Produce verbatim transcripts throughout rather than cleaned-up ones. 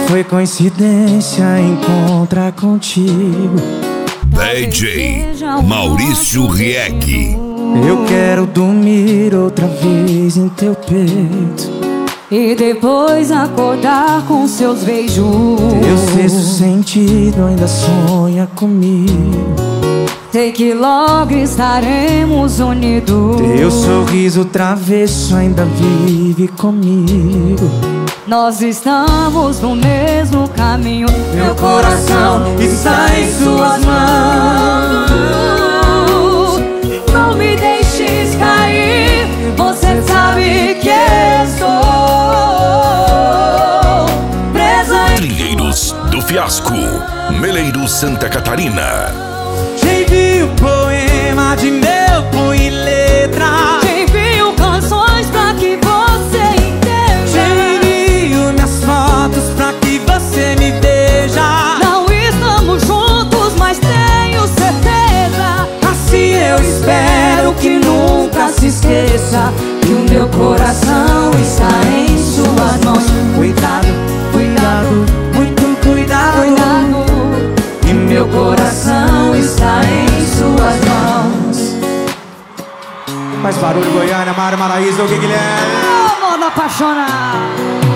foi coincidência encontrar contigo. D J Maurício Rieg. Eu quero dormir outra vez em teu peito e depois acordar com seus beijos. Teu sexto sentido ainda sonha comigo. Sei que logo estaremos unidos. Teu sorriso travesso ainda vive comigo. Nós estamos no mesmo caminho. Meu coração está em suas mãos. Não me deixes cair, você sabe que estou presa em... Trilheiros do Fiasco, Meleiro, Santa Catarina. Te envio poema de meu punho e letra. Te envio canções pra que você entenda. Te envio minhas fotos pra que você me veja. Não estamos juntos, mas tenho certeza. Assim eu espero que nunca se esqueça que o meu coração está em suas mãos. Cuidado, cuidado, muito cuidado, Cuidado, e meu coração está em suas mãos. Faz barulho, Goiânia, Mário Maraíza, o que Guilherme? oh, modo apaixonado.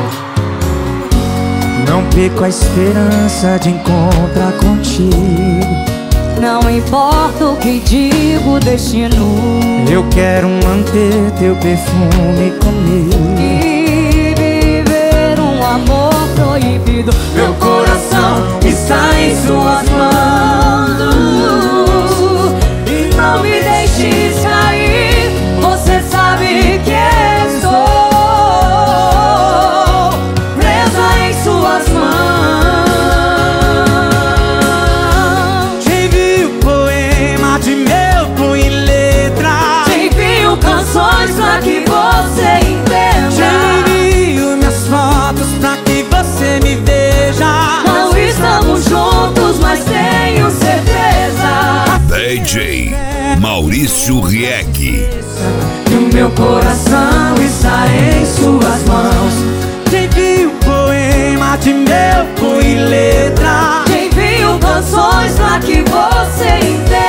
Não perco a esperança de encontrar contigo. Não importa o que diga o destino, Eu quero manter teu perfume comigo e viver um amor proibido. Meu coração está em suas mãos. E não me deixes cair, você sabe que estou presa em suas mãos. Te envio poema de meu punho e letra. Te envio canções pra que você Te entenda. envio minhas fotos pra que você me veja. Não estamos juntos, mas tenho certeza. D J Maurício Rieg. E o meu coração está em suas mãos. Te envio poema de meu punho e letra. Te envio canções pra que você entenda.